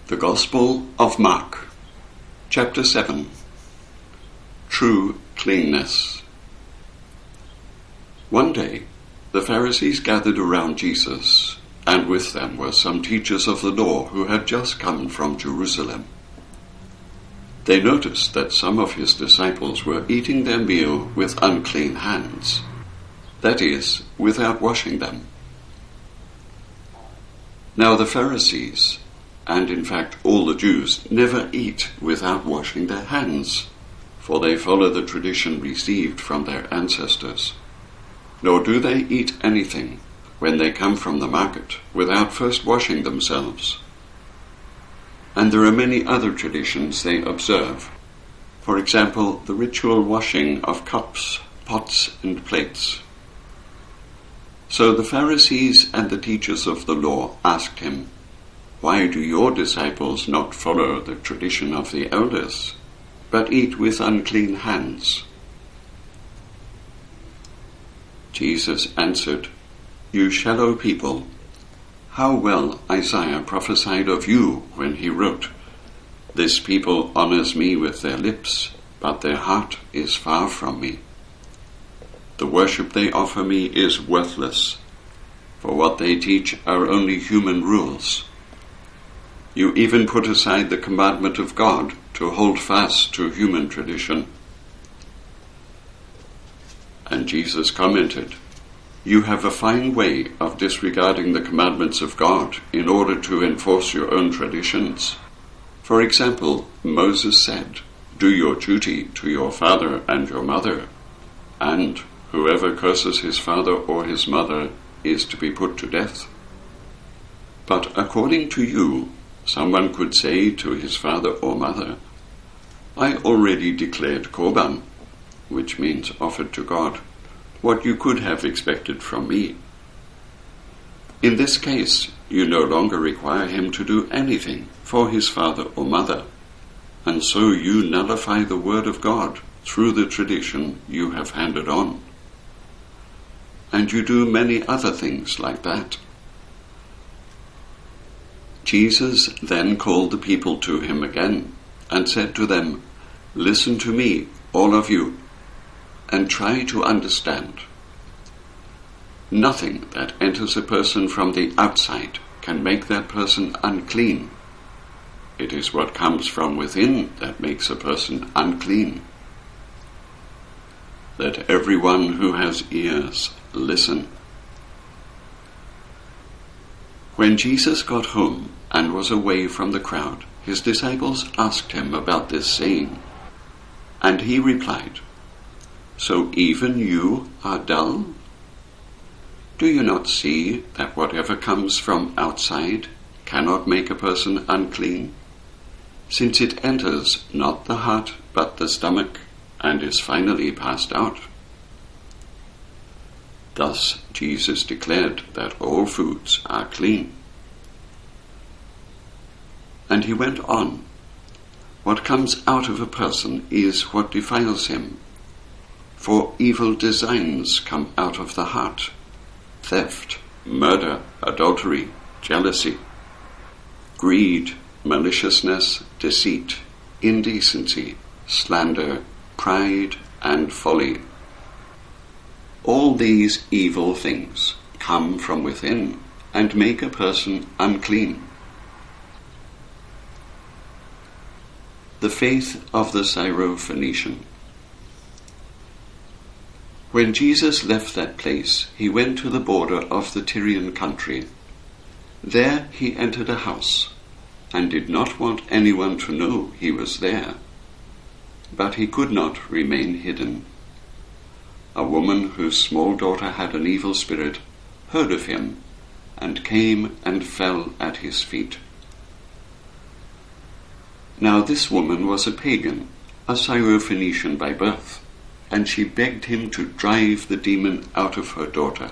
The Gospel of Mark, Chapter 7. True Cleanness. One day, the Pharisees gathered around Jesus, and with them were some teachers of the law who had just come from Jerusalem. They noticed that some of his disciples were eating their meal with unclean hands, that is, without washing them. Now the Pharisees, and in fact all the Jews, never eat without washing their hands, for they follow the tradition received from their ancestors. Nor do they eat anything when they come from the market without first washing themselves. And there are many other traditions they observe. For example, the ritual washing of cups, pots, and plates. So the Pharisees and the teachers of the law asked him, "Why do your disciples not follow the tradition of the elders, but eat with unclean hands?" Jesus answered, "You shallow people, how well Isaiah prophesied of you when he wrote, 'This people honors me with their lips, but their heart is far from me. The worship they offer me is worthless, for what they teach are only human rules. You even put aside the commandment of God to hold fast to human tradition.'" And Jesus commented, "You have a fine way of disregarding the commandments of God in order to enforce your own traditions. For example, Moses said, 'Do your duty to your father and your mother,' and 'Whoever curses his father or his mother is to be put to death.' But according to you, someone could say to his father or mother, 'I already declared Korban,' which means offered to God, 'what you could have expected from me.' In this case, you no longer require him to do anything for his father or mother, and so you nullify the word of God through the tradition you have handed on. And you do many other things like that." Jesus then called the people to him again and said to them, "Listen to me, all of you, and try to understand. Nothing that enters a person from the outside can make that person unclean. It is what comes from within that makes a person unclean. Let everyone who has ears listen." When Jesus got home and was away from the crowd, his disciples asked him about this saying, and he replied, "So even you are dull? Do you not see that whatever comes from outside cannot make a person unclean, since it enters not the heart but the stomach and is finally passed out?" Thus Jesus declared that all foods are clean. And he went on, "What comes out of a person is what defiles him. For evil designs come out of the heart: theft, murder, adultery, jealousy, greed, maliciousness, deceit, indecency, slander, pride, and folly. All these evil things come from within and make a person unclean." The faith of the Syrophoenician. When Jesus left that place, he went to the border of the Tyrian country. There he entered a house, and did not want anyone to know he was there. But he could not remain hidden. A woman whose small daughter had an evil spirit heard of him, and came and fell at his feet. Now this woman was a pagan, a Syrophoenician by birth, and she begged him to drive the demon out of her daughter.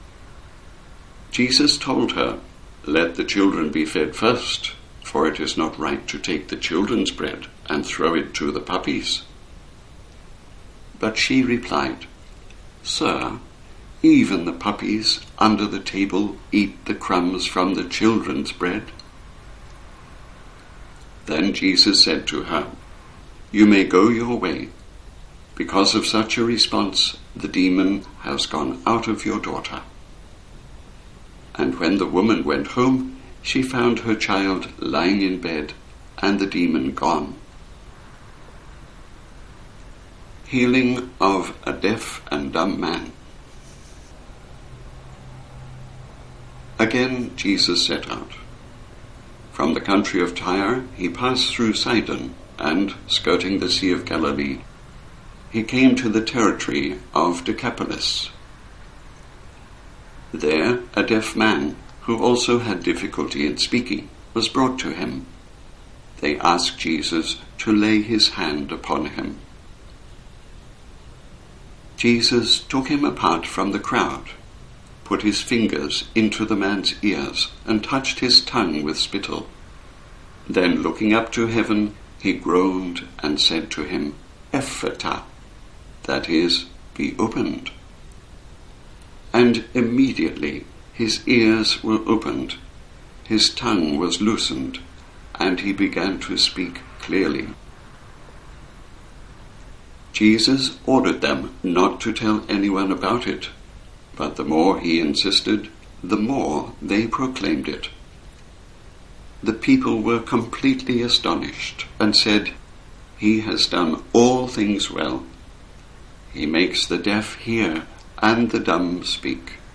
Jesus told her, "Let the children be fed first, for it is not right to take the children's bread and throw it to the puppies." But she replied, "Sir, even the puppies under the table eat the crumbs from the children's bread." Then Jesus said to her, "You may go your way. Because of such a response, the demon has gone out of your daughter." And when the woman went home, she found her child lying in bed and the demon gone. Healing of a deaf and dumb man. Again Jesus set out. From the country of Tyre he passed through Sidon, and, skirting the Sea of Galilee, he came to the territory of Decapolis. There a deaf man, who also had difficulty in speaking, was brought to him. They asked Jesus to lay his hand upon him. Jesus took him apart from the crowd, put his fingers into the man's ears, and touched his tongue with spittle. Then, looking up to heaven, he groaned and said to him, "Ephphatha," that is, "be opened." And immediately his ears were opened, his tongue was loosened, and he began to speak clearly. Jesus ordered them not to tell anyone about it, but the more he insisted, the more they proclaimed it. The people were completely astonished and said, "He has done all things well. He makes the deaf hear and the dumb speak."